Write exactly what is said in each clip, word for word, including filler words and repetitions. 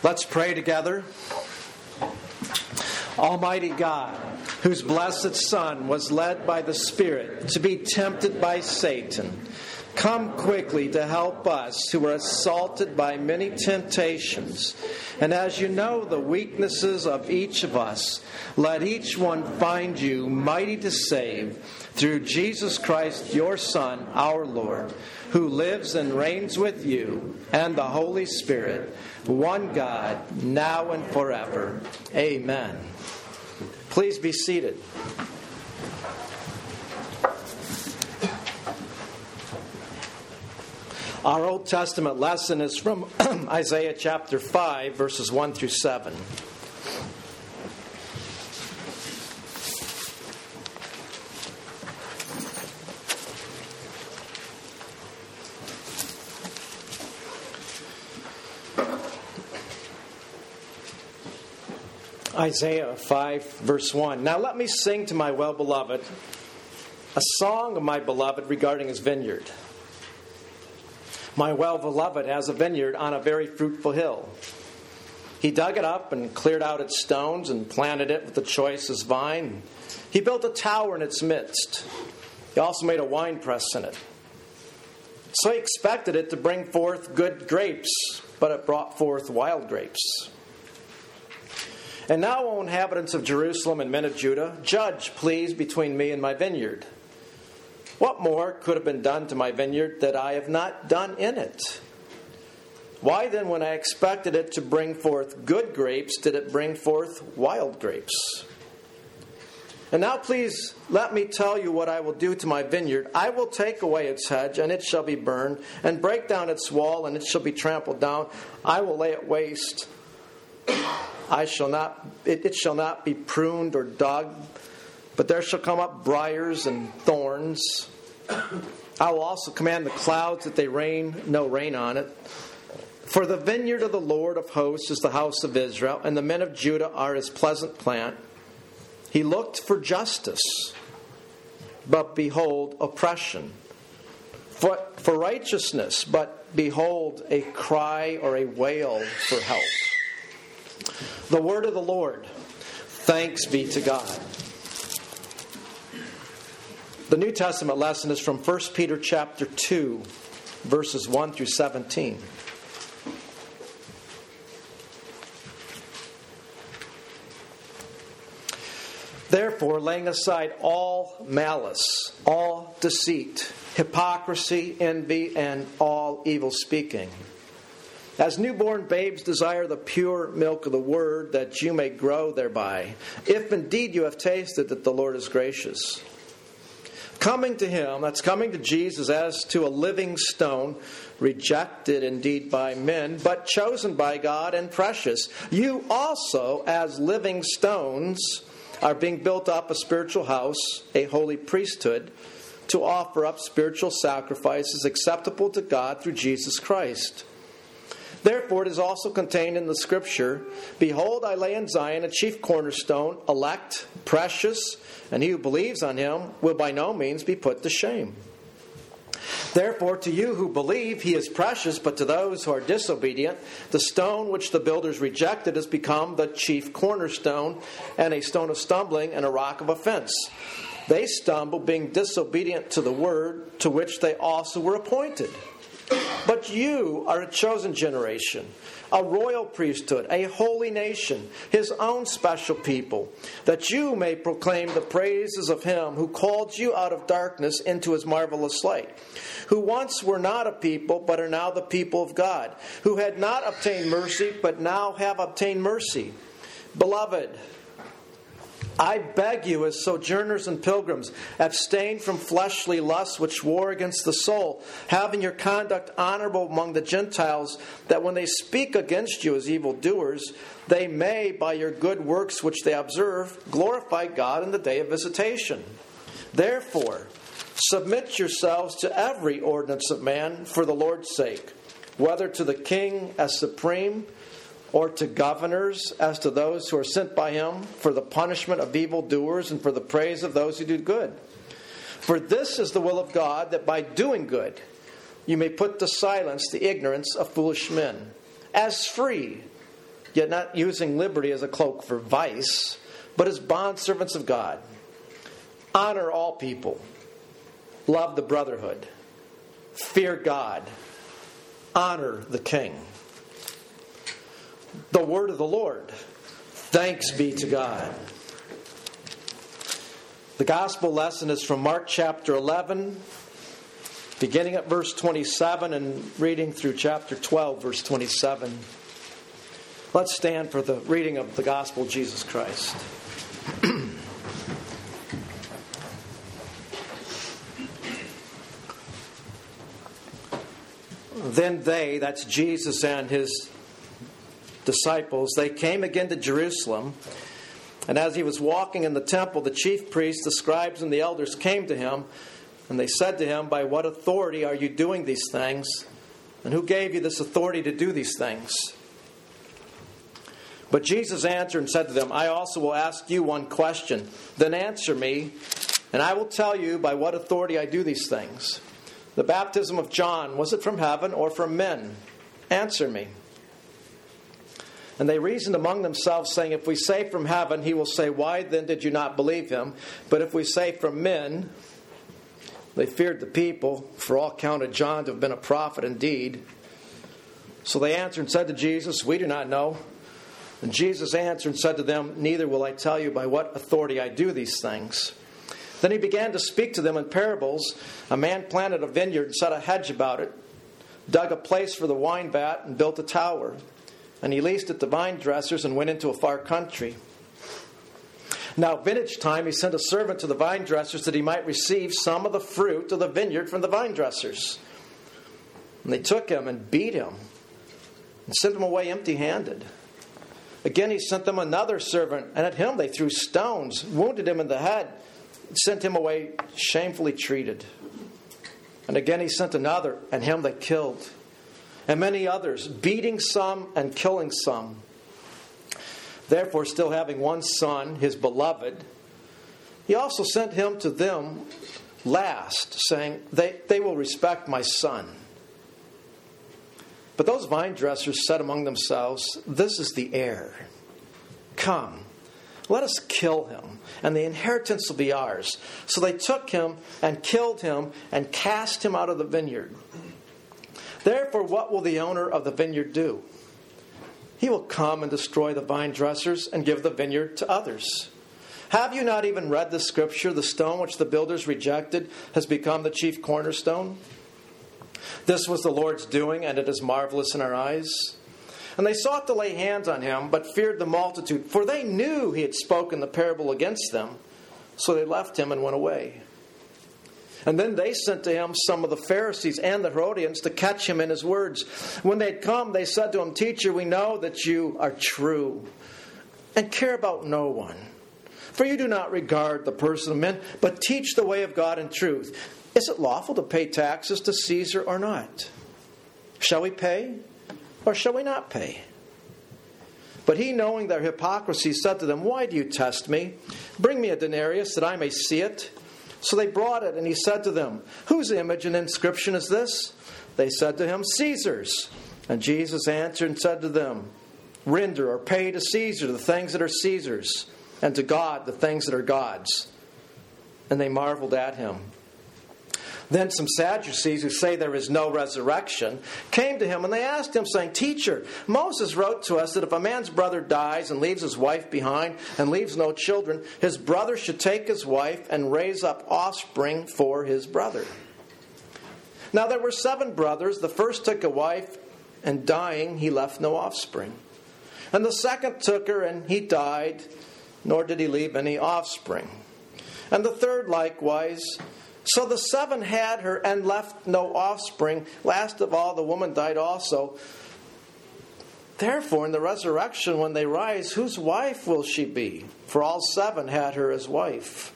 Let's pray together. Almighty God, whose blessed Son was led by the Spirit to be tempted by Satan, come quickly to help us who are assaulted by many temptations. And as you know the weaknesses of each of us, let each one find you mighty to save through Jesus Christ, your Son, our Lord, who lives and reigns with you and the Holy Spirit, one God, now and forever. Amen. Please be seated. Our Old Testament lesson is from Isaiah chapter five, verses one through seven. Isaiah five, verse one. Now let me sing to my well-beloved a song of my beloved regarding his vineyard. My well-beloved has a vineyard on a very fruitful hill. He dug it up and cleared out its stones and planted it with the choicest vine. He built a tower in its midst. He also made a winepress in it. So he expected it to bring forth good grapes, but it brought forth wild grapes. And now, O inhabitants of Jerusalem and men of Judah, judge, please, between me and my vineyard. What more could have been done to my vineyard that I have not done in it? Why then, when I expected it to bring forth good grapes, did it bring forth wild grapes? And now please let me tell you what I will do to my vineyard. I will take away its hedge, and it shall be burned, and break down its wall, and it shall be trampled down. I will lay it waste. I shall not, it, it shall not be pruned or dug, but there shall come up briars and thorns. I will also command the clouds that they rain no rain on it. For the vineyard of the Lord of hosts is the house of Israel, and the men of Judah are his pleasant plant. He looked for justice, but behold, oppression. For, for righteousness, but behold, a cry or a wail for help. The word of the Lord. Thanks be to God. The New Testament lesson is from First Peter chapter two, verses one through seventeen. Therefore, laying aside all malice, all deceit, hypocrisy, envy, and all evil speaking, as newborn babes desire the pure milk of the word, that you may grow thereby, if indeed you have tasted that the Lord is gracious. Coming to him, that's coming to Jesus as to a living stone, rejected indeed by men, but chosen by God and precious. You also, as living stones, are being built up a spiritual house, a holy priesthood, to offer up spiritual sacrifices acceptable to God through Jesus Christ. Therefore, it is also contained in the Scripture, Behold, I lay in Zion a chief cornerstone, elect, precious, and he who believes on him will by no means be put to shame. Therefore, to you who believe, he is precious, but to those who are disobedient, the stone which the builders rejected has become the chief cornerstone, and a stone of stumbling and a rock of offense. They stumble, being disobedient to the word to which they also were appointed. But you are a chosen generation, a royal priesthood, a holy nation, his own special people, that you may proclaim the praises of him who called you out of darkness into his marvelous light, who once were not a people, but are now the people of God, who had not obtained mercy, but now have obtained mercy. Beloved, I beg you, as sojourners and pilgrims, abstain from fleshly lusts which war against the soul, having your conduct honorable among the Gentiles, that when they speak against you as evildoers, they may, by your good works which they observe, glorify God in the day of visitation. Therefore, submit yourselves to every ordinance of man for the Lord's sake, whether to the king as supreme, or to governors as to those who are sent by him, for the punishment of evildoers and for the praise of those who do good. For this is the will of God, that by doing good you may put to silence the ignorance of foolish men. As free, yet not using liberty as a cloak for vice, but as bondservants of God. Honor all people. Love the brotherhood. Fear God. Honor the king. The word of the Lord. Thanks be to God. The gospel lesson is from Mark chapter eleven, beginning at verse twenty-seven and reading through chapter twelve, verse twenty-seven. Let's stand for the reading of the gospel of Jesus Christ. Then they, that's Jesus and his disciples, they came again to Jerusalem. And as he was walking in the temple, the chief priests, the scribes, and the elders came to him. And they said to him, "By what authority are you doing these things? And who gave you this authority to do these things?" But Jesus answered and said to them, "I also will ask you one question. Then answer me, and I will tell you by what authority I do these things. The baptism of John, was it from heaven or from men? Answer me." And they reasoned among themselves, saying, "If we say from heaven, he will say, 'Why then did you not believe him?' But if we say from men," they feared the people, for all counted John to have been a prophet indeed. So they answered and said to Jesus, "We do not know." And Jesus answered and said to them, "Neither will I tell you by what authority I do these things." Then he began to speak to them in parables. A man planted a vineyard and set a hedge about it, dug a place for the wine vat, and built a tower. And he leased it to vine dressers and went into a far country. Now at vintage time he sent a servant to the vine dressers that he might receive some of the fruit of the vineyard from the vine dressers. And they took him and beat him and sent him away empty-handed. Again he sent them another servant, and at him they threw stones, wounded him in the head, and sent him away shamefully treated. And again he sent another, and him they killed. And many others, beating some and killing some. Therefore, still having one son, his beloved, he also sent him to them last, saying, They, they will respect my son. But those vine dressers said among themselves, "This is the heir. Come, let us kill him, and the inheritance will be ours." So they took him and killed him and cast him out of the vineyard. Therefore, what will the owner of the vineyard do? He will come and destroy the vine dressers and give the vineyard to others. Have you not even read the scripture, "The stone which the builders rejected has become the chief cornerstone"? This was the Lord's doing, and it is marvelous in our eyes. And they sought to lay hands on him, but feared the multitude, for they knew he had spoken the parable against them. So they left him and went away. And then they sent to him some of the Pharisees and the Herodians to catch him in his words. When they had come, they said to him, "Teacher, we know that you are true and care about no one. For you do not regard the person of men, but teach the way of God in truth. Is it lawful to pay taxes to Caesar or not? Shall we pay or shall we not pay?" But he, knowing their hypocrisy, said to them, "Why do you test me? Bring me a denarius that I may see it." So they brought it, and he said to them, "Whose image and inscription is this?" They said to him, "Caesar's." And Jesus answered and said to them, "Render or pay to Caesar the things that are Caesar's, and to God the things that are God's." And they marveled at him. Then some Sadducees, who say there is no resurrection, came to him, and they asked him, saying, "Teacher, Moses wrote to us that if a man's brother dies and leaves his wife behind and leaves no children, his brother should take his wife and raise up offspring for his brother. Now there were seven brothers. The first took a wife, and dying he left no offspring. And the second took her, and he died, nor did he leave any offspring. And the third likewise. So the seven had her and left no offspring. Last of all, the woman died also. Therefore, in the resurrection, when they rise, whose wife will she be? For all seven had her as wife."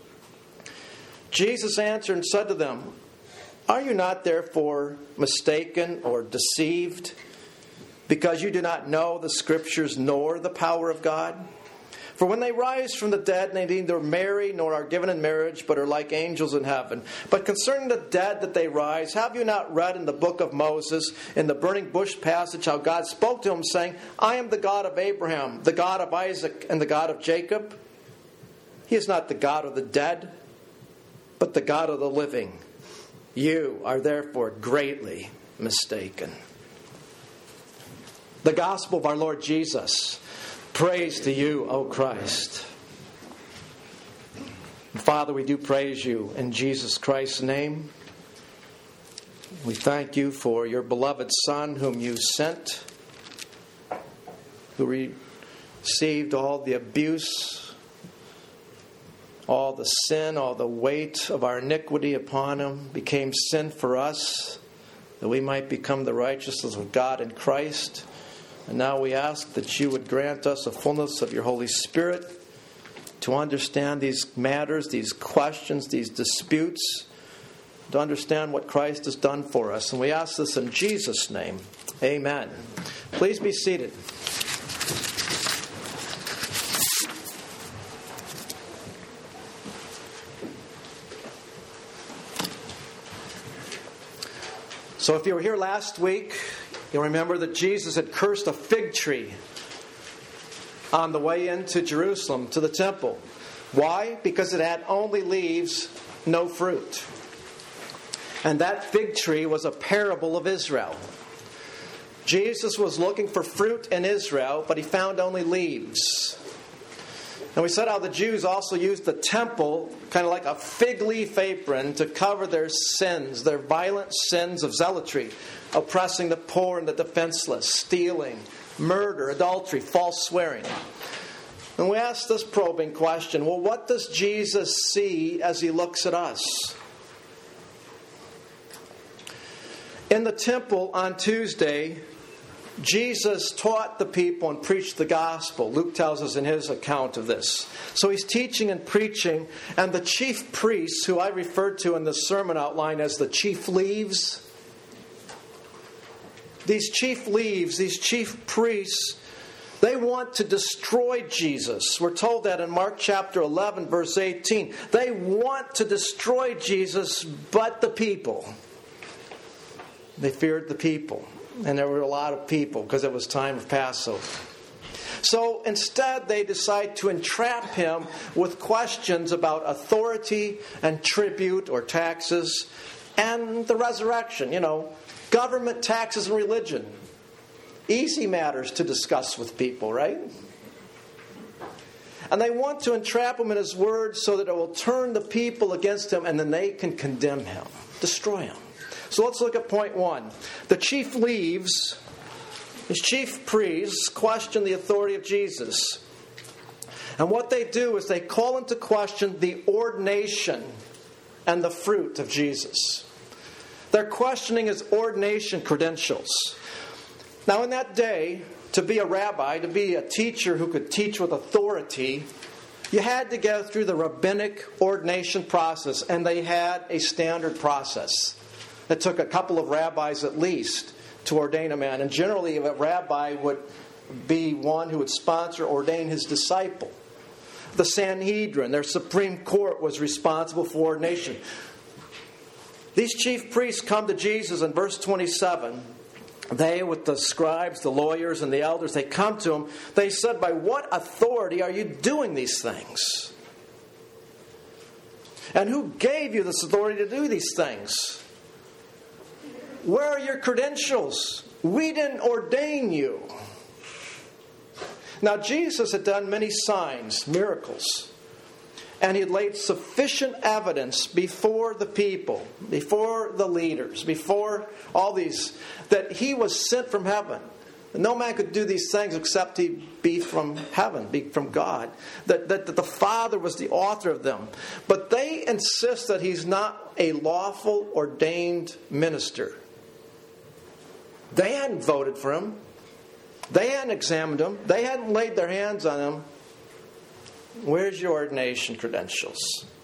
Jesus answered and said to them, "Are you not therefore mistaken or deceived, because you do not know the Scriptures nor the power of God? For when they rise from the dead, they neither marry nor are given in marriage, but are like angels in heaven. But concerning the dead that they rise, have you not read in the book of Moses, in the burning bush passage, how God spoke to him, saying, I am the God of Abraham, the God of Isaac, and the God of Jacob? He is not the God of the dead, but the God of the living. You are therefore greatly mistaken. The gospel of our Lord Jesus. Praise to you, O Christ. Father, we do praise you in Jesus Christ's name. We thank you for your beloved Son whom you sent, who received all the abuse, all the sin, all the weight of our iniquity upon him, became sin for us, that we might become the righteousness of God in Christ. And now we ask that you would grant us a fullness of your Holy Spirit to understand these matters, these questions, these disputes, to understand what Christ has done for us. And we ask this in Jesus' name. Amen. Please be seated. So if you were here last week, you'll remember that Jesus had cursed a fig tree on the way into Jerusalem to the temple. Why? Because it had only leaves, no fruit. And that fig tree was a parable of Israel. Jesus was looking for fruit in Israel, but he found only leaves. And we said how the Jews also used the temple kind of like a fig leaf apron to cover their sins, their violent sins of zealotry, oppressing the poor and the defenseless, stealing, murder, adultery, false swearing. And we asked this probing question, well, what does Jesus see as he looks at us? In the temple on Tuesday, Jesus taught the people and preached the gospel. Luke tells us in his account of this. So he's teaching and preaching, and the chief priests, who I referred to in the sermon outline as the chief leaves, these chief leaves, these chief priests, they want to destroy Jesus. We're told that in Mark chapter eleven, verse eighteen. They want to destroy Jesus, but the people. They feared the people. And there were a lot of people because it was time of Passover. So instead, they decide to entrap him with questions about authority and tribute or taxes and the resurrection. You know, government, taxes, and religion. Easy matters to discuss with people, right? And they want to entrap him in his words so that it will turn the people against him and then they can condemn him, destroy him. So let's look at point one. The chief leaves, his chief priests, question the authority of Jesus. And what they do is they call into question the ordination and the fruit of Jesus. They're questioning his ordination credentials. Now, in that day, to be a rabbi, to be a teacher who could teach with authority, you had to go through the rabbinic ordination process, and they had a standard process. It took a couple of rabbis at least to ordain a man. And generally, a rabbi would be one who would sponsor, ordain his disciple. The Sanhedrin, their supreme court, was responsible for ordination. These chief priests come to Jesus in verse twenty-seven. They, with the scribes, the lawyers, and the elders, they come to him. They said, by what authority are you doing these things? And who gave you this authority to do these things? Where are your credentials? We didn't ordain you. Now, Jesus had done many signs, miracles, and he had laid sufficient evidence before the people, before the leaders, before all these, that he was sent from heaven. No man could do these things except he be from heaven, be from God. That, that, that the Father was the author of them. But they insist that he's not a lawful ordained minister. They hadn't voted for him. They hadn't examined him. They hadn't laid their hands on him. Where's your ordination credentials?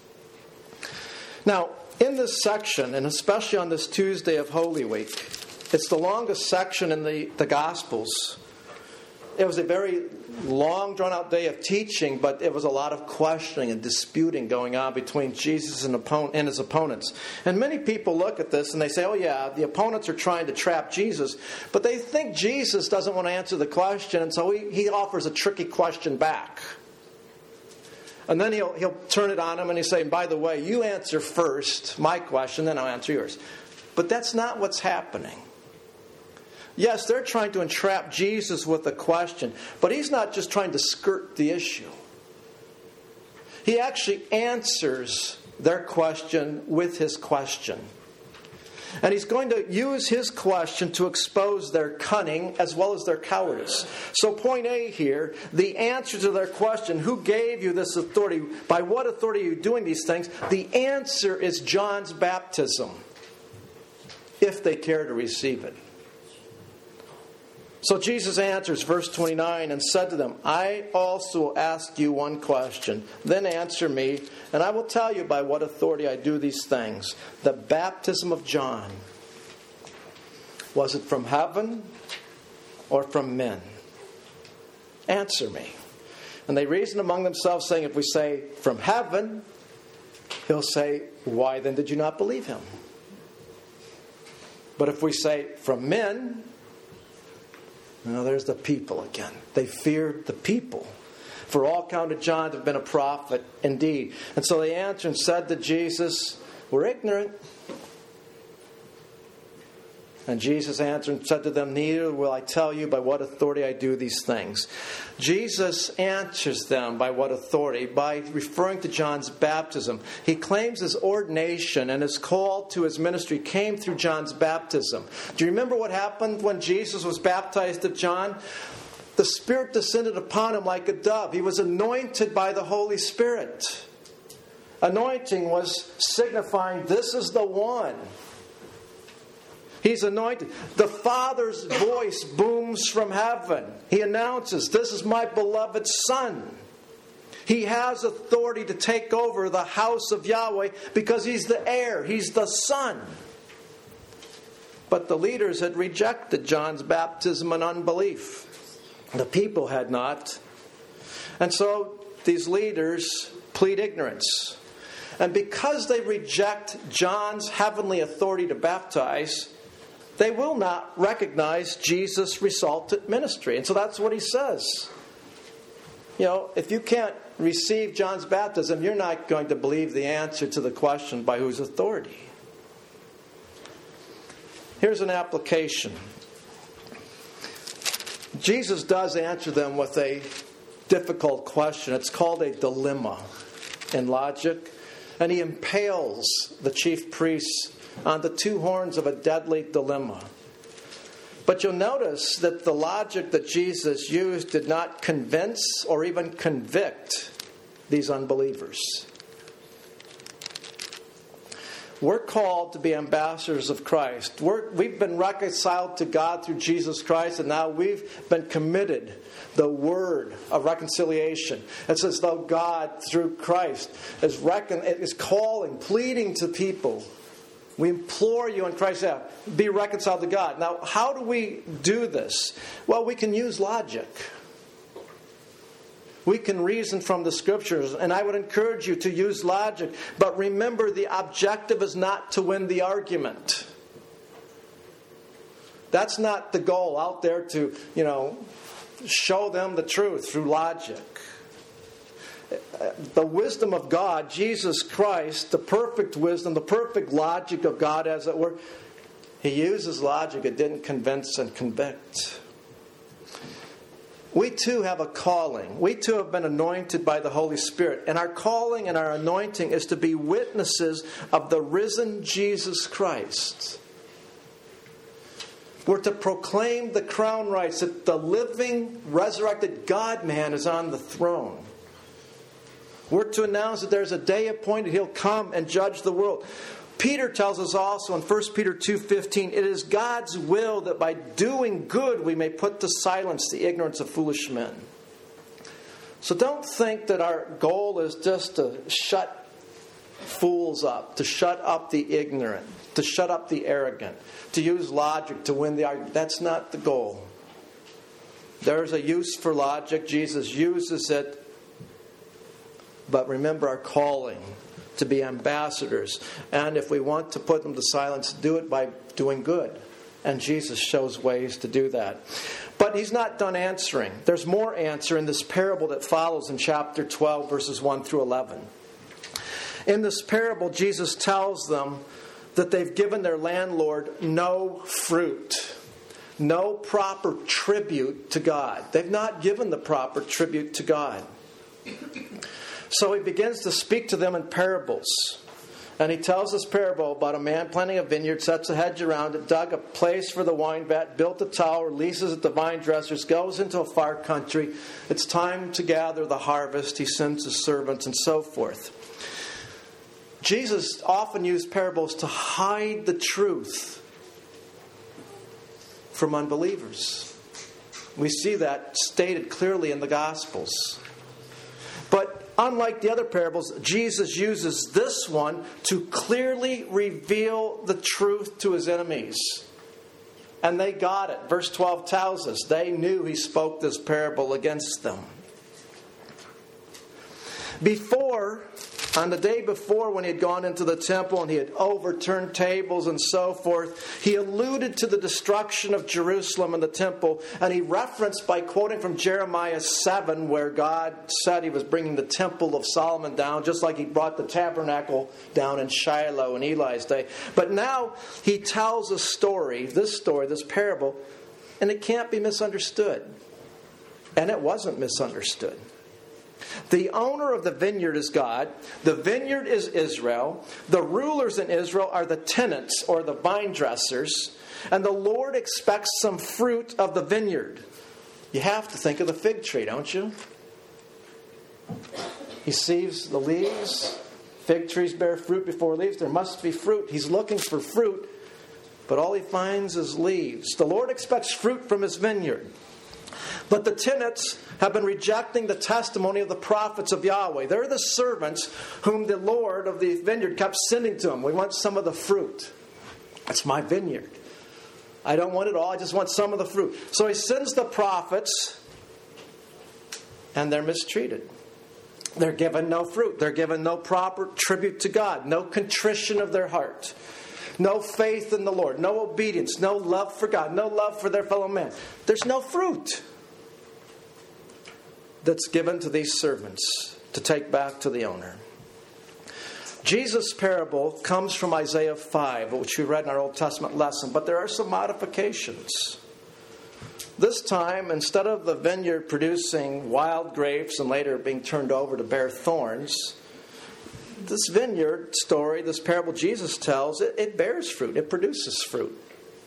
Now, in this section, and especially on this Tuesday of Holy Week, it's the longest section in the, the Gospels. it was a very long, drawn-out day of teaching, but it was a lot of questioning and disputing going on between Jesus and, opponent, and his opponents. And many people look at this and they say, oh yeah, the opponents are trying to trap Jesus, but they think Jesus doesn't want to answer the question, and so he, he offers a tricky question back. And then he'll, he'll turn it on him and he'll say, by the way, you answer first my question, then I'll answer yours. But that's not what's happening. Yes, they're trying to entrap Jesus with a question, but he's not just trying to skirt the issue. He actually answers their question with his question. And he's going to use his question to expose their cunning as well as their cowardice. So point A here, the answer to their question, who gave you this authority? By what authority are you doing these things? The answer is John's baptism, if they care to receive it. So Jesus answers, verse twenty-nine, and said to them, I also will ask you one question. Then answer me, and I will tell you by what authority I do these things. The baptism of John, was it from heaven or from men? Answer me. And they reasoned among themselves, saying, if we say from heaven, he'll say, why then did you not believe him? But if we say from men, now there's the people again. They feared the people. For all counted John to have been a prophet indeed. And so they answered and said to Jesus, we're ignorant. And Jesus answered and said to them, neither will I tell you by what authority I do these things. Jesus answers them by what authority? By referring to John's baptism. He claims his ordination and his call to his ministry came through John's baptism. Do you remember what happened when Jesus was baptized of John? The Spirit descended upon him like a dove. He was anointed by the Holy Spirit. Anointing was signifying this is the one. He's anointed. The Father's voice booms from heaven. He announces, this is my beloved Son. He has authority to take over the house of Yahweh because he's the heir. He's the Son. But the leaders had rejected John's baptism in unbelief. The people had not. And so these leaders plead ignorance. And because they reject John's heavenly authority to baptize, they will not recognize Jesus' resultant ministry. And so that's what he says. You know, if you can't receive John's baptism, you're not going to believe the answer to the question, by whose authority? Here's an application. Jesus does answer them with a difficult question. It's called a dilemma in logic. And he impales the chief priests on the two horns of a deadly dilemma. But you'll notice that the logic that Jesus used did not convince or even convict these unbelievers. We're called to be ambassadors of Christ. We're, we've been reconciled to God through Jesus Christ, and now we've been committed the word of reconciliation. It's as though God, through Christ, is, recon- is calling, pleading to people. We implore you in Christ's name, be reconciled to God. Now, how do we do this? Well, we can use logic. We can reason from the Scriptures, and I would encourage you to use logic. But remember, the objective is not to win the argument. That's not the goal, out there to, you know, show them the truth through logic. The wisdom of God, Jesus Christ, the perfect wisdom, the perfect logic of God, as it were, he uses logic. It didn't convince and convict. We too have a calling. We too have been anointed by the Holy Spirit. And our calling and our anointing is to be witnesses of the risen Jesus Christ. We're to proclaim the crown rights that the living, resurrected God-man is on the throne. We're to announce that there's a day appointed he'll come and judge the world. Peter tells us also in First Peter two fifteen, it is God's will that by doing good we may put to silence the ignorance of foolish men. So don't think that our goal is just to shut fools up, to shut up the ignorant, to shut up the arrogant, to use logic to win the argument. That's not the goal. There's a use for logic. Jesus uses it. But remember our calling to be ambassadors. And if we want to put them to silence, do it by doing good. And Jesus shows ways to do that. But he's not done answering. There's more answer in this parable that follows in chapter twelve, verses one through eleven. In this parable, Jesus tells them that they've given their landlord no fruit, no proper tribute to God. They've not given the proper tribute to God. So he begins to speak to them in parables. And he tells this parable about a man planting a vineyard, sets a hedge around it, dug a place for the wine vat, built a tower, leases it to vine dressers, goes into a far country. It's time to gather the harvest. He sends his servants and so forth. Jesus often used parables to hide the truth from unbelievers. We see that stated clearly in the Gospels. But unlike the other parables, Jesus uses this one to clearly reveal the truth to his enemies. And they got it. Verse twelve tells us they knew he spoke this parable against them. Before, on the day before when he had gone into the temple and he had overturned tables and so forth, he alluded to the destruction of Jerusalem and the temple. And he referenced by quoting from Jeremiah seven, where God said he was bringing the temple of Solomon down, just like he brought the tabernacle down in Shiloh in Eli's day. But now he tells a story, this story, this parable, and it can't be misunderstood. And it wasn't misunderstood. The owner of the vineyard is God. The vineyard is Israel. The rulers in Israel are the tenants or the vine dressers. And the Lord expects some fruit of the vineyard. You have to think of the fig tree, don't you? He sees the leaves. Fig trees bear fruit before leaves. There must be fruit. He's looking for fruit, but all he finds is leaves. The Lord expects fruit from his vineyard. But the tenants have been rejecting the testimony of the prophets of Yahweh. They're the servants whom the Lord of the vineyard kept sending to him. We want some of the fruit. It's my vineyard. I don't want it all. I just want some of the fruit. So he sends the prophets, and they're mistreated. They're given no fruit. They're given no proper tribute to God. No contrition of their heart. No faith in the Lord. No obedience. No love for God. No love for their fellow man. There's no fruit that's given to these servants to take back to the owner. Jesus' parable comes from Isaiah five, which we read in our Old Testament lesson, but there are some modifications. This time, instead of the vineyard producing wild grapes and later being turned over to bear thorns, this vineyard story, this parable Jesus tells, it, it bears fruit. It produces fruit.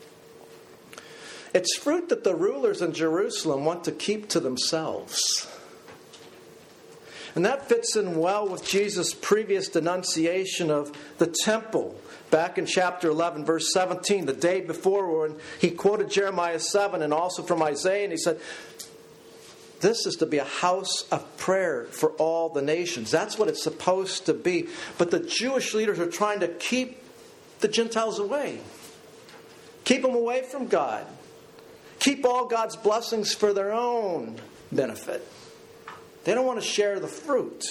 It's fruit that the rulers in Jerusalem want to keep to themselves. And that fits in well with Jesus' previous denunciation of the temple. Back in chapter eleven, verse seventeen, the day before, when he quoted Jeremiah seven and also from Isaiah, and he said, this is to be a house of prayer for all the nations. That's what it's supposed to be. But the Jewish leaders are trying to keep the Gentiles away. Keep them away from God. Keep all God's blessings for their own benefit. They don't want to share the fruit.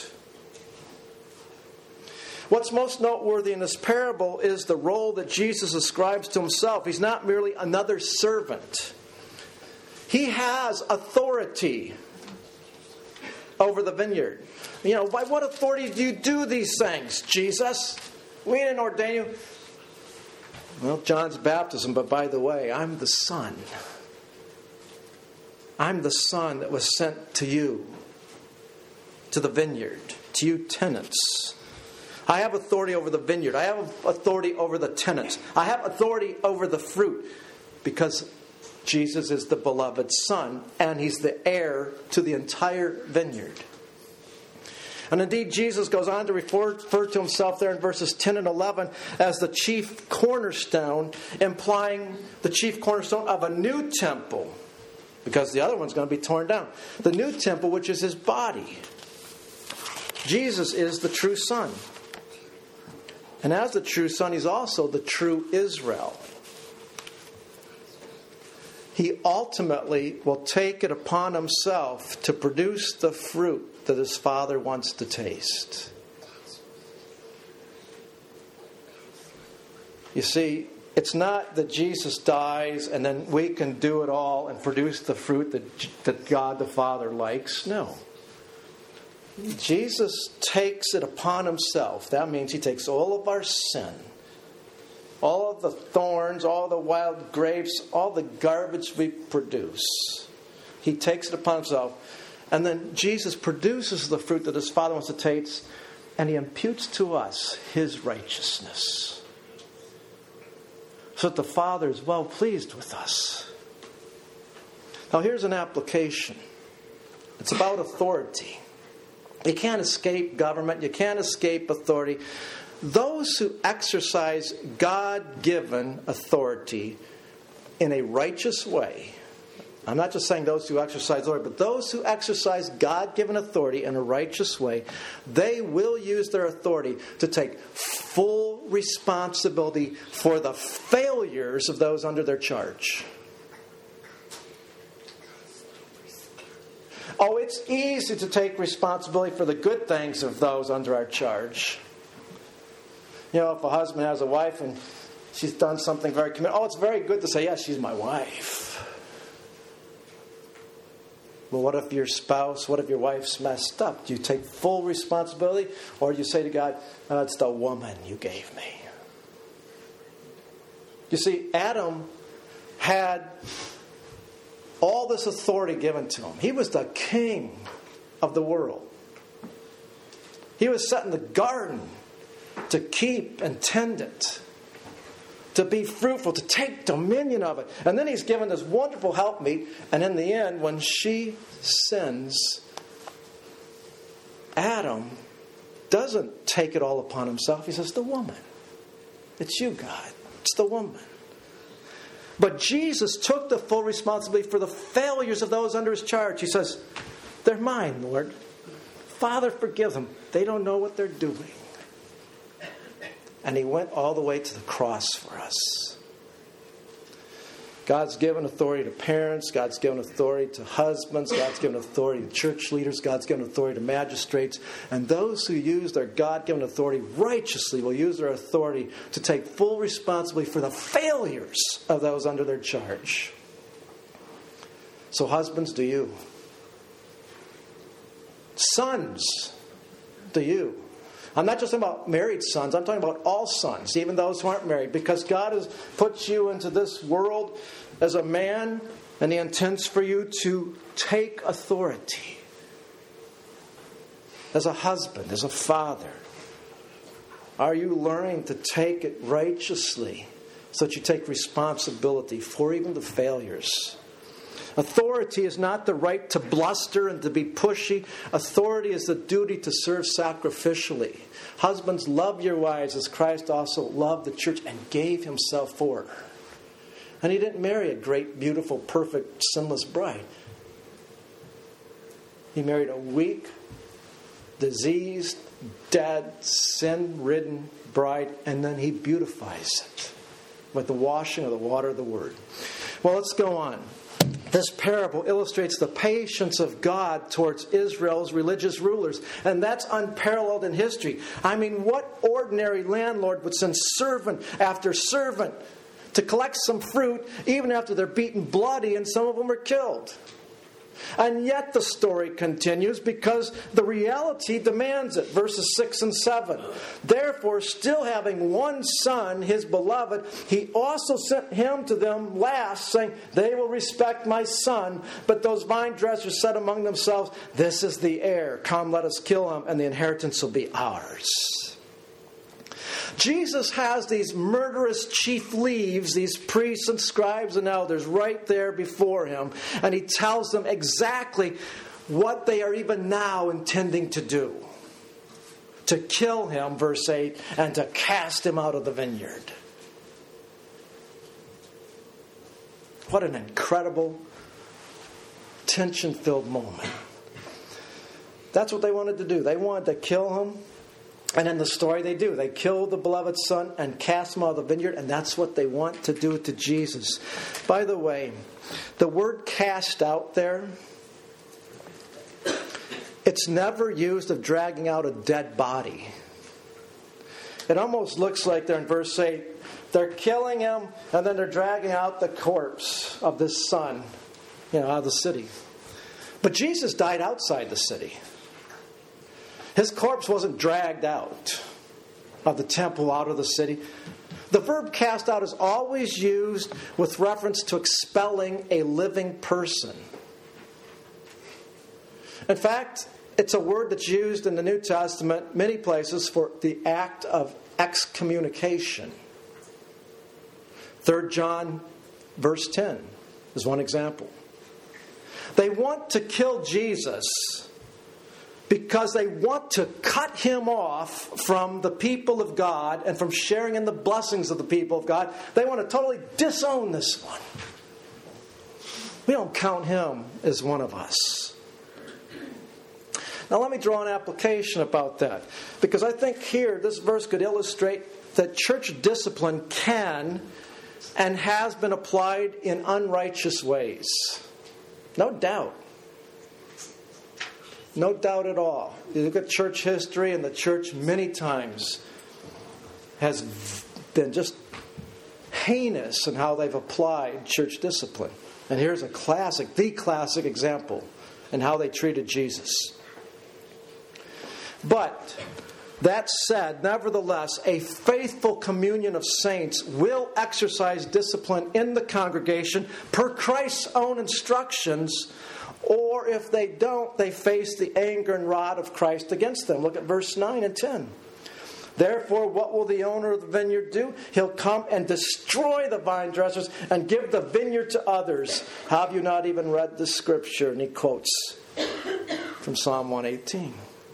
What's most noteworthy in this parable is the role that Jesus ascribes to himself. He's not merely another servant. He has authority over the vineyard. You know, by what authority do you do these things, Jesus? We didn't ordain you. Well, John's baptism, but by the way, I'm the Son. I'm the Son that was sent to you, to the vineyard, to you tenants. I have authority over the vineyard. I have authority over the tenants. I have authority over the fruit because Jesus is the beloved Son and he's the heir to the entire vineyard. And indeed, Jesus goes on to refer, refer to himself there in verses ten and eleven as the chief cornerstone, implying the chief cornerstone of a new temple, because the other one's going to be torn down. The new temple, which is his body. Jesus is the true Son. And as the true Son, he's also the true Israel. he ultimately will take it upon himself to produce the fruit that his Father wants to taste. You see, it's not that Jesus dies and then we can do it all and produce the fruit that, that God the Father likes. No. Jesus takes it upon himself. That means he takes all of our sin, all of the thorns, all the wild grapes, all the garbage we produce. He takes it upon himself. And then Jesus produces the fruit that his Father wants to taste, and he imputes to us his righteousness, so that the Father is well pleased with us. Now here's an application. It's about authority. You can't escape government. You can't escape authority. Those who exercise God-given authority in a righteous way, I'm not just saying those who exercise authority, but those who exercise God-given authority in a righteous way, they will use their authority to take full responsibility for the failures of those under their charge. Oh, it's easy to take responsibility for the good things of those under our charge. You know, if a husband has a wife and she's done something very committed, oh, it's very good to say, yes, she's my wife. Well, what if your spouse, what if your wife's messed up? Do you take full responsibility? Or do you say to God, oh, it's the woman you gave me? You see, Adam had all this authority given to him. He was the king of the world. He was set in the garden to keep and tend it, to be fruitful, to take dominion of it. And then he's given this wonderful helpmeet. And in the end, when she sins, Adam doesn't take it all upon himself. He says, the woman. It's you, God. It's the woman. But Jesus took the full responsibility for the failures of those under his charge. He says, they're mine, Lord. Father, forgive them. They don't know what they're doing. And he went all the way to the cross for us. God's given authority to parents. God's given authority to husbands. God's given authority to church leaders. God's given authority to magistrates. And those who use their God-given authority righteously will use their authority to take full responsibility for the failures of those under their charge. So husbands, do you? Sons, do you? I'm not just talking about married sons. I'm talking about all sons, even those who aren't married. Because God has put you into this world as a man, and he intends for you to take authority. As a husband, as a father. Are you learning to take it righteously so that you take responsibility for even the failures? Authority is not the right to bluster and to be pushy. Authority is the duty to serve sacrificially. Husbands, love your wives as Christ also loved the church and gave himself for her. And he didn't marry a great, beautiful, perfect, sinless bride. He married a weak, diseased, dead, sin-ridden bride, and then he beautifies it with the washing of the water of the Word. Well, let's go on. This parable illustrates the patience of God towards Israel's religious rulers. And that's unparalleled in history. I mean, what ordinary landlord would send servant after servant to collect some fruit even after they're beaten bloody and some of them are killed? And yet the story continues because the reality demands it. Verses six and seven. Therefore, still having one son, his beloved, he also sent him to them last, saying, they will respect my son. But those vine dressers said among themselves, this is the heir. Come, let us kill him, and the inheritance will be ours. Jesus has these murderous chief leaves, these priests and scribes and elders right there before him. And he tells them exactly what they are even now intending to do. To kill him, verse eight, and to cast him out of the vineyard. What an incredible, tension-filled moment. That's what they wanted to do. They wanted to kill him. And in the story they do. They kill the beloved son and cast him out of the vineyard, and that's what they want to do to Jesus. By the way, the word cast out there, it's never used of dragging out a dead body. It almost looks like they're in verse eight. They're killing him, and then they're dragging out the corpse of this son, you know, out of the city. But Jesus died outside the city. His corpse wasn't dragged out of the temple, out of the city. The verb cast out is always used with reference to expelling a living person. In fact, it's a word that's used in the New Testament many places for the act of excommunication. Third John verse ten is one example. They want to kill Jesus because they want to cut him off from the people of God and from sharing in the blessings of the people of God. They want to totally disown this one. We don't count him as one of us. Now let me draw an application about that, because I think here this verse could illustrate that church discipline can and has been applied in unrighteous ways. No doubt. No doubt at all. You look at church history, and the church many times has been just heinous in how they've applied church discipline. And here's a classic, the classic example in how they treated Jesus. But that said, nevertheless, a faithful communion of saints will exercise discipline in the congregation per Christ's own instructions, or if they don't, they face the anger and rod of Christ against them. Look at verse nine and ten. Therefore, what will the owner of the vineyard do? He'll come and destroy the vine dressers and give the vineyard to others. Have you not even read the scripture? And he quotes from Psalm one eighteen.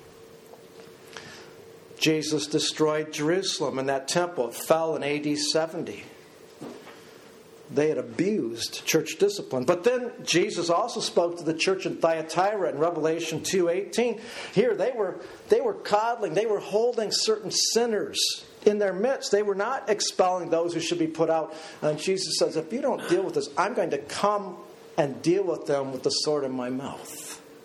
Jesus destroyed Jerusalem, and that temple fell in A D seventy. They had abused church discipline. But then Jesus also spoke to the church in Thyatira in Revelation two eighteen. Here they were they were coddling, they were holding certain sinners in their midst. They were not expelling those who should be put out. And Jesus says, if you don't deal with this, I'm going to come and deal with them with the sword in my mouth.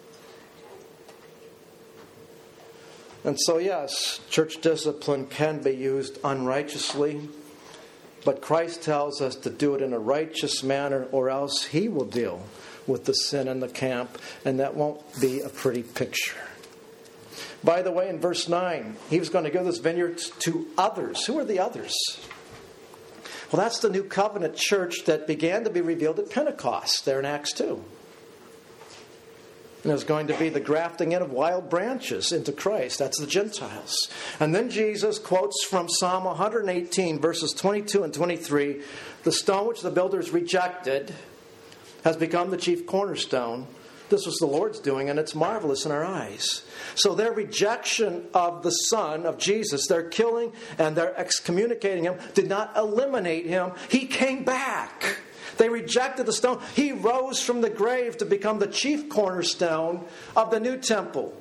And so, yes, church discipline can be used unrighteously, but Christ tells us to do it in a righteous manner, or else he will deal with the sin in the camp, and that won't be a pretty picture. By the way, in verse nine, he was going to give this vineyard to others. Who are the others? Well, that's the new covenant church that began to be revealed at Pentecost, there in Acts two. And there's going to be the grafting in of wild branches into Christ. That's the Gentiles. And then Jesus quotes from Psalm one eighteen, verses twenty-two and twenty-three. The stone which the builders rejected has become the chief cornerstone. This was the Lord's doing, and it's marvelous in our eyes. So their rejection of the Son, of Jesus, their killing and their excommunicating him, did not eliminate him. He came back. They rejected the stone. He rose from the grave to become the chief cornerstone of the new temple.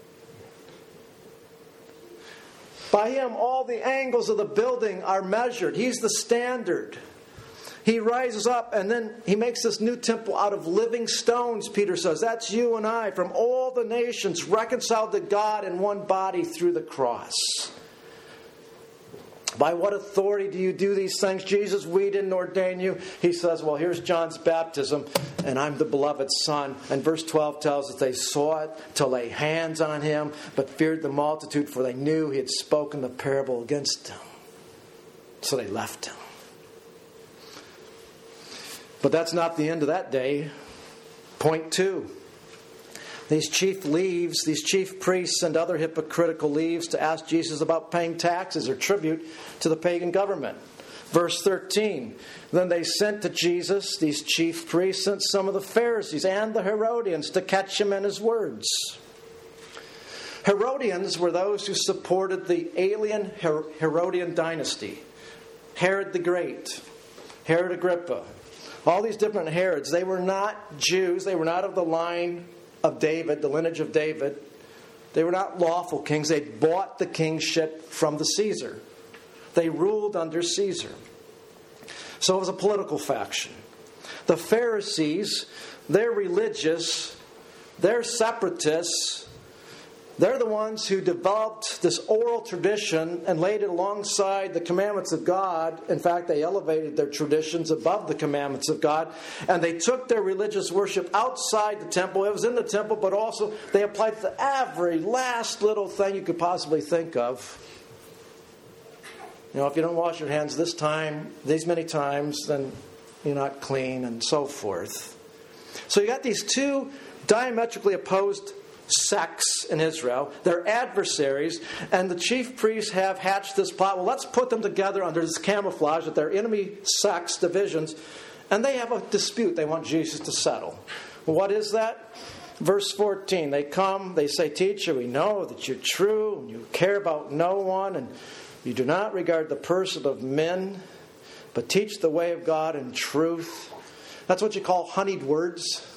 By him, all the angles of the building are measured. He's the standard. He rises up, and then he makes this new temple out of living stones, Peter says. That's you and I, from all the nations, reconciled to God in one body through the cross. By what authority do you do these things, Jesus? We didn't ordain you. He says, well, here's John's baptism, and I'm the beloved Son. And verse twelve tells us they sought to lay hands on him, but feared the multitude, for they knew he had spoken the parable against them. So they left him. But that's not the end of that day. Point two. These chief leaves, these chief priests and other hypocritical leaves to ask Jesus about paying taxes or tribute to the pagan government. Verse thirteen, then they sent to Jesus, these chief priests, sent some of the Pharisees and the Herodians to catch him in his words. Herodians were those who supported the alien Her- Herodian dynasty. Herod the Great, Herod Agrippa, all these different Herods. They were not Jews. They were not of the line of David, the lineage of David. They were not lawful kings. They bought the kingship from the Caesar. They ruled under Caesar. So it was a political faction. The Pharisees, they're religious, they're separatists. They're the ones who developed this oral tradition and laid it alongside the commandments of God. In fact, they elevated their traditions above the commandments of God. And they took their religious worship outside the temple. It was in the temple, but also they applied it to every last little thing you could possibly think of. You know, if you don't wash your hands this time, these many times, then you're not clean, and so forth. So you got these two diametrically opposed sects in Israel. They're adversaries, and the chief priests have hatched this plot. Well, let's put them together under this camouflage that they're enemy sects, divisions, and they have a dispute they want Jesus to settle. Well, what is that? Verse fourteen, they come, they say, "Teacher, we know that you're true, and you care about no one, and you do not regard the person of men, but teach the way of God in truth." That's what you call honeyed words.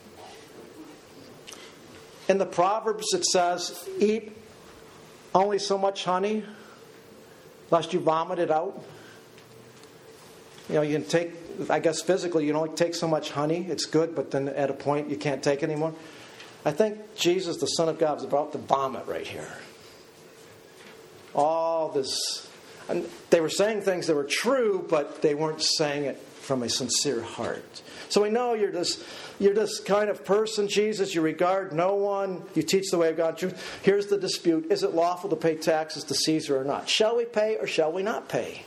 In the Proverbs it says, "Eat only so much honey, lest you vomit it out." You know, you can take, I guess physically, you can only take so much honey. It's good, but then at a point you can't take anymore. I think Jesus, the Son of God, is about to vomit right here. All this, and they were saying things that were true, but they weren't saying it from a sincere heart. So we know you're this, you're this kind of person, Jesus. You regard no one. You teach the way of God and truth. Here's the dispute. Is it lawful to pay taxes to Caesar or not? Shall we pay or shall we not pay?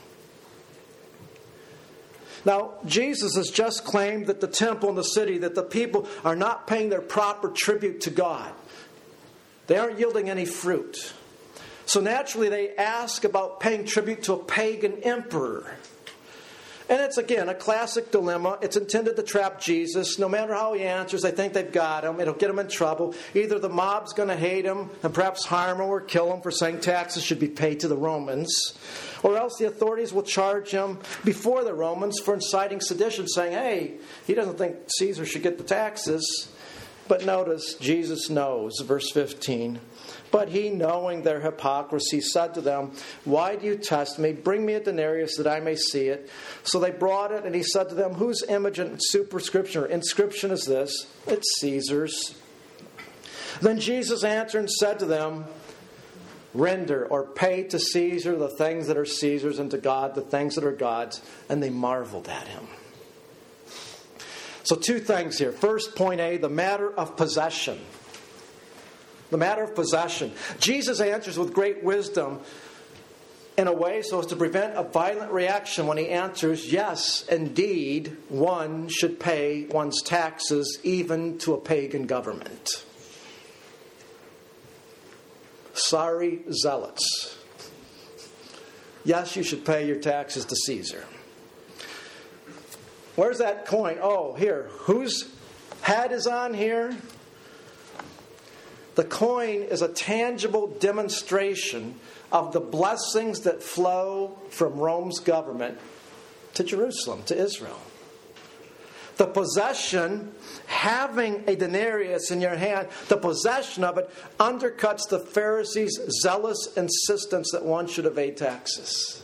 Now, Jesus has just claimed that the temple and the city, that the people are not paying their proper tribute to God. They aren't yielding any fruit. So naturally they ask about paying tribute to a pagan emperor. And it's, again, a classic dilemma. It's intended to trap Jesus. No matter how he answers, they think they've got him. It'll get him in trouble. Either the mob's going to hate him and perhaps harm him or kill him for saying taxes should be paid to the Romans. Or else the authorities will charge him before the Romans for inciting sedition, saying, hey, he doesn't think Caesar should get the taxes. But notice, Jesus knows, verse fifteen. But he, knowing their hypocrisy, said to them, "Why do you test me? Bring me a denarius that I may see it." So they brought it, and he said to them, "Whose image and superscription or inscription is this?" "It's Caesar's." Then Jesus answered and said to them, "Render or pay to Caesar the things that are Caesar's, and to God the things that are God's." And they marveled at him. So two things here. First, point A, the matter of possession. The matter of possession. Jesus answers with great wisdom in a way so as to prevent a violent reaction when he answers, yes, indeed, one should pay one's taxes even to a pagan government. Sorry, zealots. Yes, you should pay your taxes to Caesar. Where's that coin? Oh, here. Whose head is on here? The coin is a tangible demonstration of the blessings that flow from Rome's government to Jerusalem, to Israel. The possession, having a denarius in your hand, the possession of it undercuts the Pharisees' zealous insistence that one should evade taxes.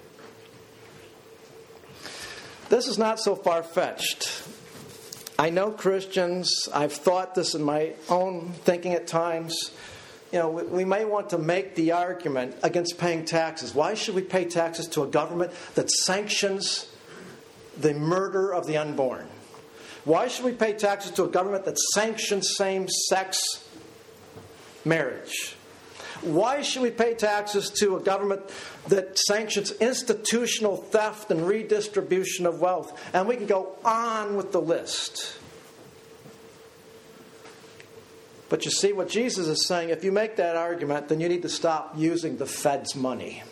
This is not so far-fetched. I know Christians, I've thought this in my own thinking at times. You know, we, we may want to make the argument against paying taxes. Why should we pay taxes to a government that sanctions the murder of the unborn? Why should we pay taxes to a government that sanctions same-sex marriage? Why should we pay taxes to a government that sanctions institutional theft and redistribution of wealth? And we can go on with the list. But you see, what Jesus is saying, if you make that argument, then you need to stop using the Fed's money.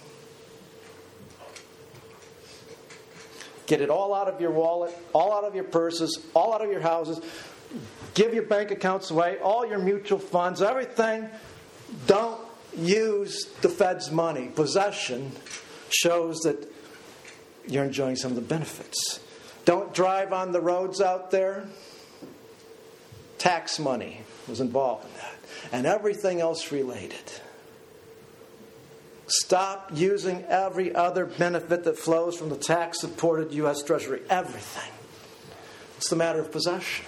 Get it all out of your wallet, all out of your purses, all out of your houses. Give your bank accounts away, all your mutual funds, everything. Don't use the Fed's money. Possession shows that you're enjoying some of the benefits. Don't drive on the roads out there. tax money was involved in that, and everything else related. Stop using every other benefit that flows from the tax-supported U S Treasury. Everything. It's the matter of possession.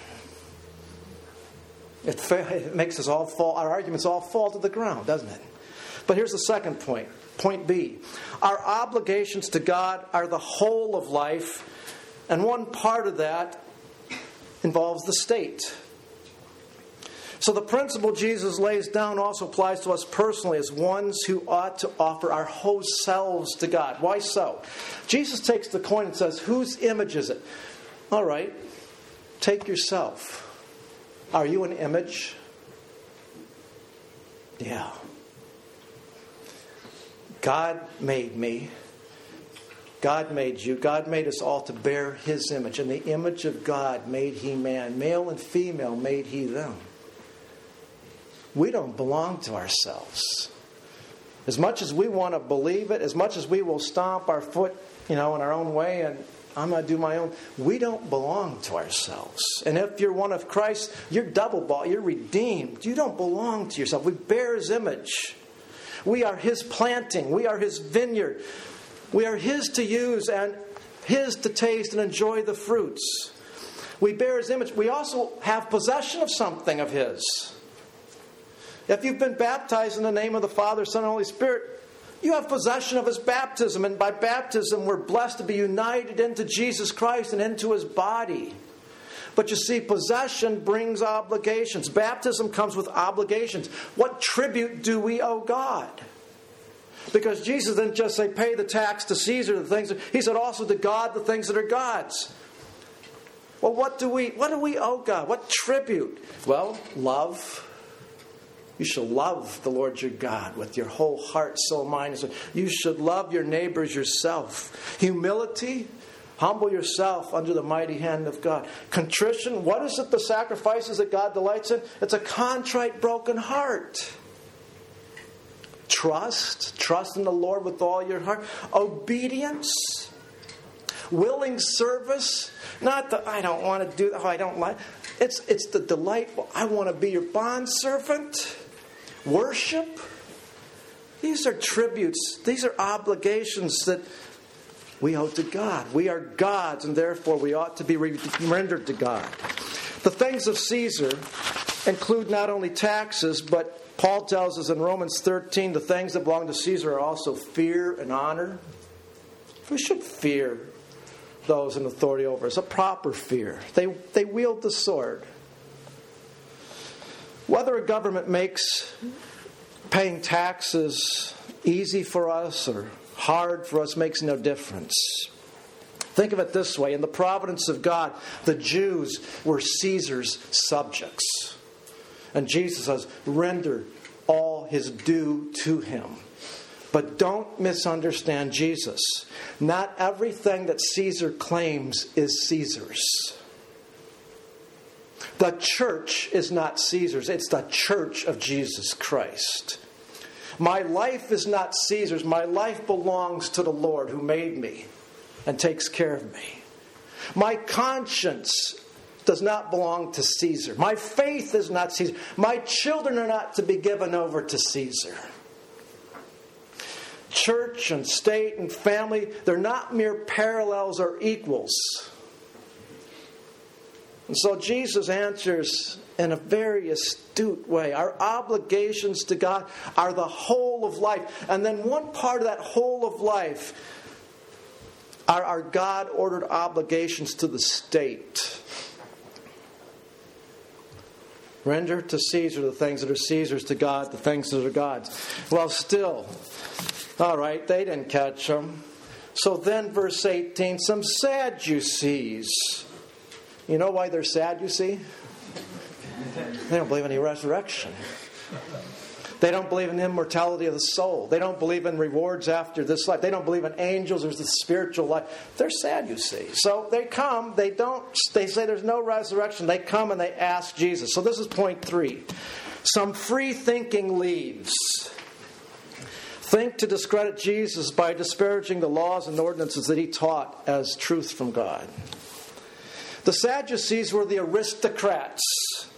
It, it makes us all fall, our arguments all fall to the ground, doesn't it? But here's the second point. Point B. Our obligations to God are the whole of life, and one part of that involves the state. So the principle Jesus lays down also applies to us personally as ones who ought to offer our whole selves to God. Why so? Jesus takes the coin and says, whose image is it? All right, take yourself. Are you an image? Yeah. God made me. God made you. God made us all to bear His image. In the image of God made He man. Male and female made He them. We don't belong to ourselves. As much as we want to believe it, as much as we will stomp our foot, you know, in our own way, and I'm going to do my own, we don't belong to ourselves. And if you're one of Christ, you're double bought, you're redeemed. You don't belong to yourself. We bear His image. We are His planting. We are His vineyard. We are His to use and His to taste and enjoy the fruits. We bear His image. We also have possession of something of His. If you've been baptized in the name of the Father, Son, and Holy Spirit, you have possession of His baptism. And by baptism, we're blessed to be united into Jesus Christ and into His body. But you see, possession brings obligations. Baptism comes with obligations. What tribute do we owe God? Because Jesus didn't just say, pay the tax to Caesar, the things. He said also to God, the things that are God's. Well, what do we, what do we owe God? What tribute? Well, love. You shall love the Lord your God with your whole heart, soul, mind, and soul. You should love your neighbors yourself. Humility. Humble yourself under the mighty hand of God. Contrition. What is it, the sacrifices that God delights in? It's a contrite, broken heart. Trust. Trust in the Lord with all your heart. Obedience. Willing service. Not that I don't want to do that. Oh, I don't like. It's, it's the delightful. I want to be your bondservant. Worship. These are tributes. These are obligations that we owe to God. We are God's, and therefore we ought to be rendered to God. The things of Caesar include not only taxes, but Paul tells us in Romans thirteen, the things that belong to Caesar are also fear and honor. We should fear those in authority over us, a proper fear. They, they wield the sword. Whether a government makes paying taxes easy for us or hard for us makes no difference. Think of it this way. In the providence of God, the Jews were Caesar's subjects. And Jesus says, render all His due to Him. But don't misunderstand Jesus. Not everything that Caesar claims is Caesar's. The church is not Caesar's. It's the church of Jesus Christ. My life is not Caesar's. My life belongs to the Lord who made me and takes care of me. My conscience does not belong to Caesar. My faith is not Caesar. My children are not to be given over to Caesar. Church and state and family, they're not mere parallels or equals. And so Jesus answers in a very astute way. Our obligations to God are the whole of life. And then one part of that whole of life are our God-ordered obligations to the state. Render to Caesar the things that are Caesar's, to God the things that are God's. Well, still, all right, they didn't catch them. So then, verse eighteen, some Sadducees. You know why they're sad, you see? They don't believe in any resurrection. They don't believe in the immortality of the soul. They don't believe in rewards after this life. They don't believe in angels. There's the spiritual life. They're sad, you see. So they come. They don't. They say there's no resurrection. They come and they ask Jesus. So this is point three. Some free thinking leaves. Think to discredit Jesus by disparaging the laws and ordinances that He taught as truth from God. The Sadducees were the aristocrats.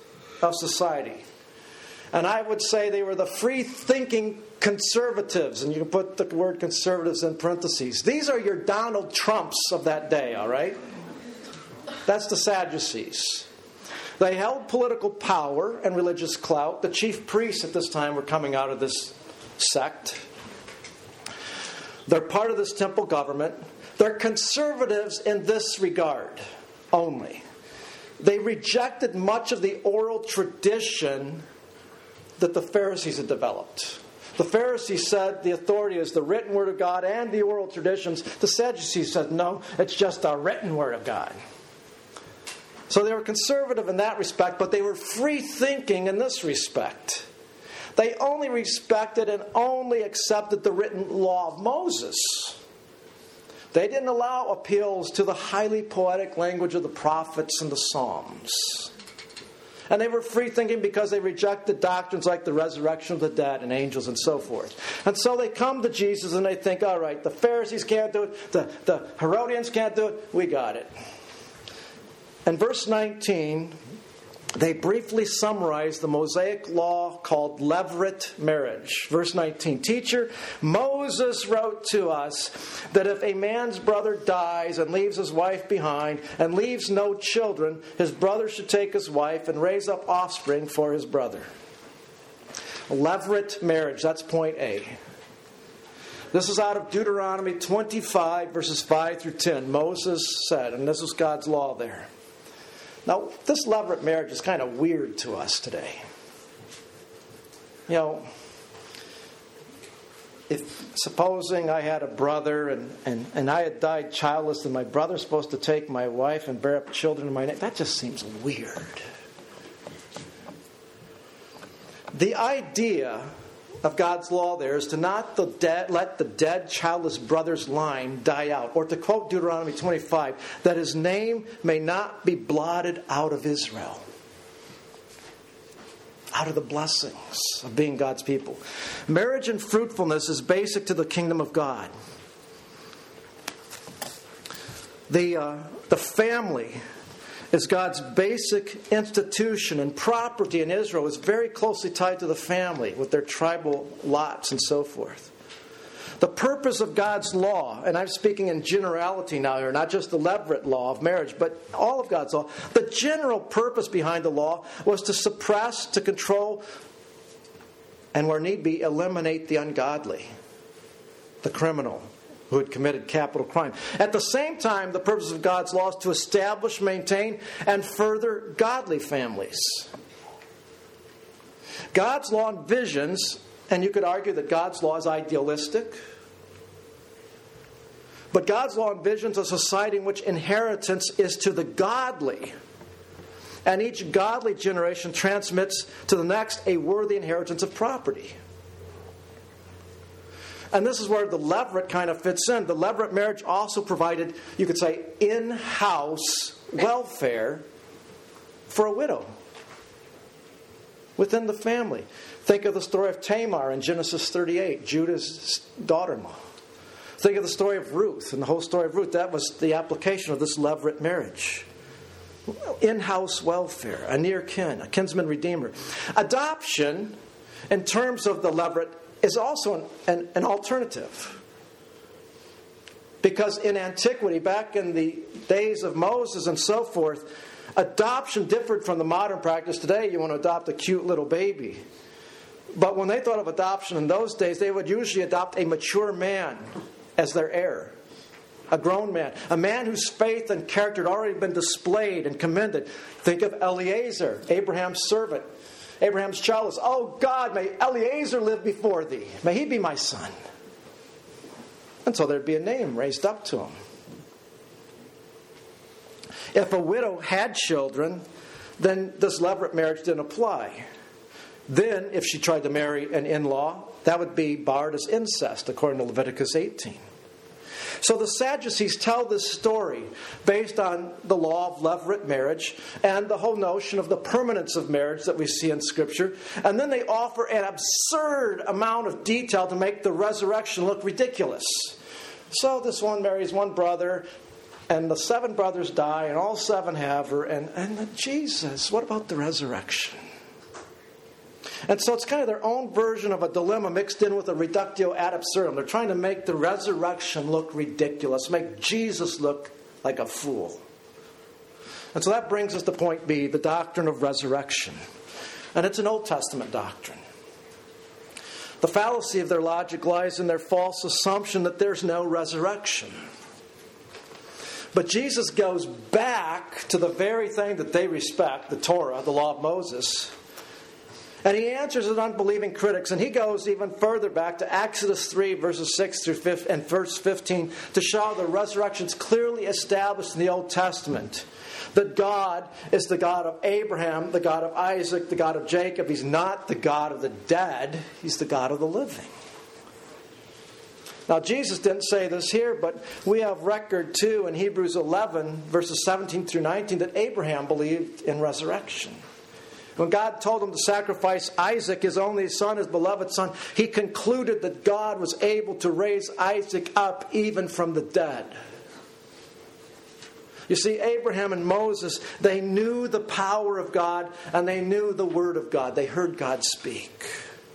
of society. And I would say they were the free-thinking conservatives. And you can put the word conservatives in parentheses. These are your Donald Trumps of that day, all right? That's the Sadducees. They held political power and religious clout. The chief priests at this time were coming out of this sect. They're part of this temple government. They're conservatives in this regard only. They rejected much of the oral tradition that the Pharisees had developed. The Pharisees said the authority is the written word of God and the oral traditions. The Sadducees said, no, it's just the written word of God. So they were conservative in that respect, but they were free-thinking in this respect. They only respected and only accepted the written law of Moses. They didn't allow appeals to the highly poetic language of the prophets and the Psalms. And they were free-thinking because they rejected doctrines like the resurrection of the dead and angels and so forth. And so they come to Jesus and they think, all right, the Pharisees can't do it, the, the Herodians can't do it, we got it. In verse nineteen, they briefly summarize the Mosaic law called levirate marriage. Verse nineteen, Teacher, Moses wrote to us that if a man's brother dies and leaves his wife behind and leaves no children, his brother should take his wife and raise up offspring for his brother. Levirate marriage, that's point A. This is out of Deuteronomy twenty-five, verses five through ten. Moses said, and this was God's law there. Now, this levirate marriage is kind of weird to us today. You know, if supposing I had a brother and, and, and I had died childless and my brother's supposed to take my wife and bear up children in my name, that just seems weird. The idea of God's law there is to not the dead, let the dead childless brother's line die out. Or to quote Deuteronomy twenty-five, that his name may not be blotted out of Israel. Out of the blessings of being God's people. Marriage and fruitfulness is basic to the kingdom of God. The, uh, the family is God's basic institution, and property in Israel is very closely tied to the family with their tribal lots and so forth. The purpose of God's law, and I'm speaking in generality now here, not just the levirate law of marriage, but all of God's law. The general purpose behind the law was to suppress, to control, and where need be, eliminate the ungodly, the criminal, who had committed capital crime. At the same time, the purpose of God's law is to establish, maintain, and further godly families. God's law envisions, and you could argue that God's law is idealistic, but God's law envisions a society in which inheritance is to the godly, and each godly generation transmits to the next a worthy inheritance of property. And this is where the levirate kind of fits in. The levirate marriage also provided, you could say, in-house welfare for a widow within the family. Think of the story of Tamar in Genesis thirty-eight, Judah's daughter-in-law. Think of the story of Ruth and the whole story of Ruth. That was the application of this levirate marriage. In-house welfare, a near kin, a kinsman redeemer. Adoption, in terms of the levirate, is also an, an, an alternative. Because in antiquity, back in the days of Moses and so forth, adoption differed from the modern practice. Today, you want to adopt a cute little baby. But when they thought of adoption in those days, they would usually adopt a mature man as their heir. A grown man. A man whose faith and character had already been displayed and commended. Think of Eliezer, Abraham's servant. Abraham's child is, oh God, may Eliezer live before thee. May he be my son. And so there'd be a name raised up to him. If a widow had children, then this levirate marriage didn't apply. Then, if she tried to marry an in-law, that would be barred as incest, according to Leviticus eighteen. So the Sadducees tell this story based on the law of levirate marriage and the whole notion of the permanence of marriage that we see in Scripture. And then they offer an absurd amount of detail to make the resurrection look ridiculous. So this one marries one brother, and the seven brothers die, and all seven have her. And, and Jesus, what about the resurrection? And so it's kind of their own version of a dilemma mixed in with a reductio ad absurdum. They're trying to make the resurrection look ridiculous, make Jesus look like a fool. And so that brings us to point B, the doctrine of resurrection. And it's an Old Testament doctrine. The fallacy of their logic lies in their false assumption that there's no resurrection. But Jesus goes back to the very thing that they respect, the Torah, the law of Moses, and he answers his unbelieving critics, and he goes even further back to Exodus three, verses six through fifteen, and verse fifteen, to show the resurrection is clearly established in the Old Testament. That God is the God of Abraham, the God of Isaac, the God of Jacob. He's not the God of the dead. He's the God of the living. Now, Jesus didn't say this here, but we have record too in Hebrews eleven, verses seventeen through nineteen, that Abraham believed in resurrection. When God told him to sacrifice Isaac, his only son, his beloved son, he concluded that God was able to raise Isaac up even from the dead. You see, Abraham and Moses, they knew the power of God and they knew the Word of God. They heard God speak.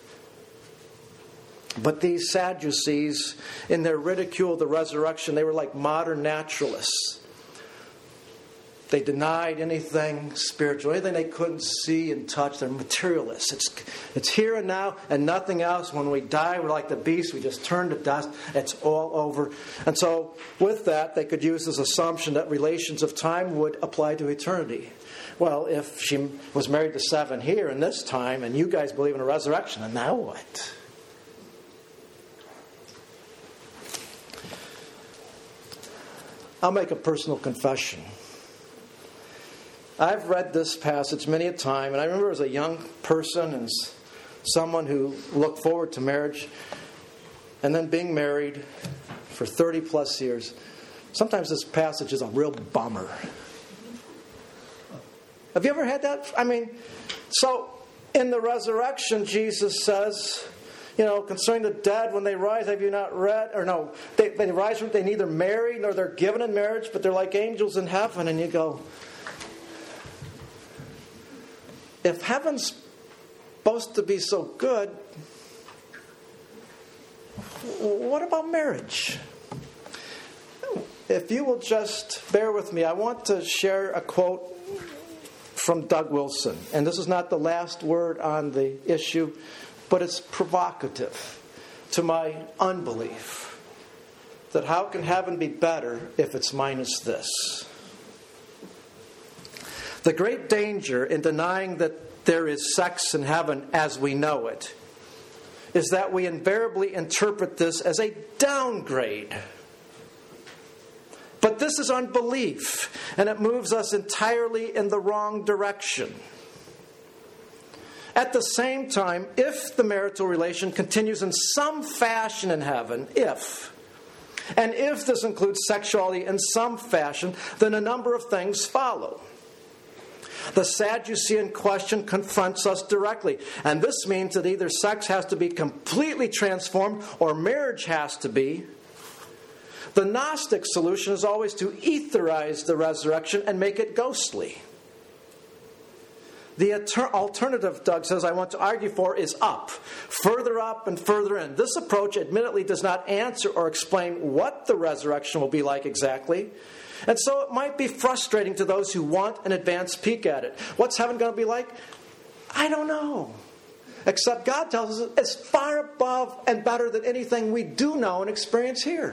But these Sadducees, in their ridicule of the resurrection, they were like modern naturalists. They denied anything spiritual, anything they couldn't see and touch. They're materialists. It's, it's here and now and nothing else. When we die, we're like the beast. We just turn to dust. It's all over. And so with that, they could use this assumption that relations of time would apply to eternity. Well, if she was married to seven here in this time and you guys believe in a resurrection, then now what? I'll make a personal confession. I've read this passage many a time, and I remember as a young person and someone who looked forward to marriage, and then being married for thirty plus years, sometimes this passage is a real bummer. Have you ever had that? I mean, so in the resurrection, Jesus says, you know, concerning the dead, when they rise, have you not read? Or no, they, they rise from, they neither marry nor they're given in marriage, but they're like angels in heaven. And you go, if heaven's supposed to be so good, what about marriage? If you will just bear with me, I want to share a quote from Doug Wilson. And this is not the last word on the issue, but it's provocative to my unbelief. That how can heaven be better if it's minus this? The great danger in denying that there is sex in heaven as we know it is that we invariably interpret this as a downgrade. But this is unbelief, and it moves us entirely in the wrong direction. At the same time, if the marital relation continues in some fashion in heaven, if, and if this includes sexuality in some fashion, then a number of things follow. The Sadducean question confronts us directly, and this means that either sex has to be completely transformed or marriage has to be. The Gnostic solution is always to etherize the resurrection and make it ghostly. The alternative, Doug says, I want to argue for is up, further up and further in. This approach admittedly does not answer or explain what the resurrection will be like exactly. And so it might be frustrating to those who want an advanced peek at it. What's heaven going to be like? I don't know. Except God tells us it's far above and better than anything we do know and experience here.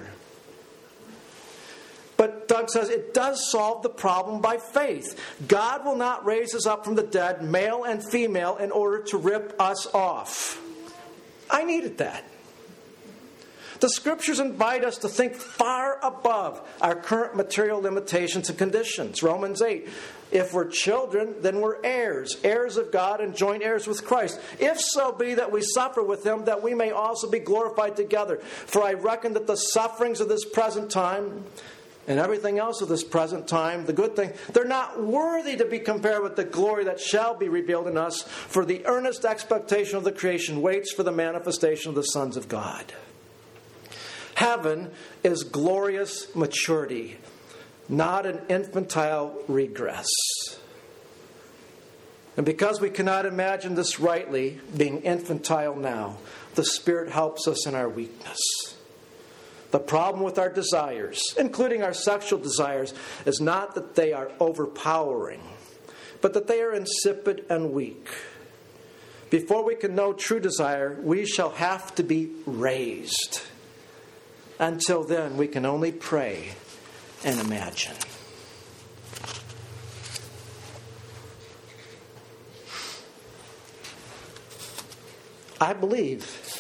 But Doug says it does solve the problem by faith. God will not raise us up from the dead, male and female, in order to rip us off. I needed that. The Scriptures invite us to think far above our current material limitations and conditions. Romans eight, if we're children, then we're heirs, heirs of God and joint heirs with Christ. If so be that we suffer with Him, that we may also be glorified together. For I reckon that the sufferings of this present time and everything else of this present time, the good thing, they're not worthy to be compared with the glory that shall be revealed in us. For the earnest expectation of the creation waits for the manifestation of the sons of God. Heaven is glorious maturity, not an infantile regress. And because we cannot imagine this rightly, being infantile now, the Spirit helps us in our weakness. The problem with our desires, including our sexual desires, is not that they are overpowering, but that they are insipid and weak. Before we can know true desire, we shall have to be raised. Until then, we can only pray and imagine. I believe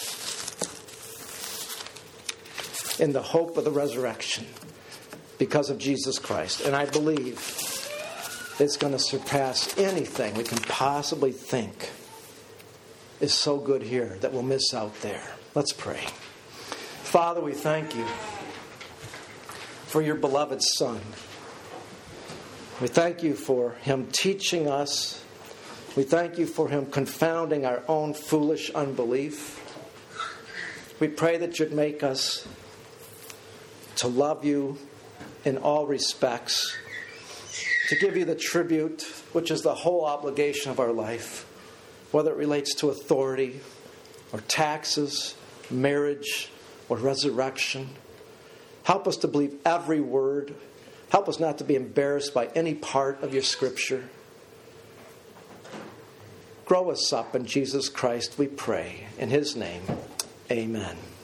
in the hope of the resurrection because of Jesus Christ. And I believe it's going to surpass anything we can possibly think is so good here that we'll miss out there. Let's pray. Father, we thank you for your beloved Son. We thank you for him teaching us. We thank you for him confounding our own foolish unbelief. We pray that you'd make us to love you in all respects, to give you the tribute, which is the whole obligation of our life, whether it relates to authority or taxes, marriage or resurrection. Help us to believe every word. Help us not to be embarrassed by any part of your Scripture. Grow us up in Jesus Christ, we pray. In his name, amen.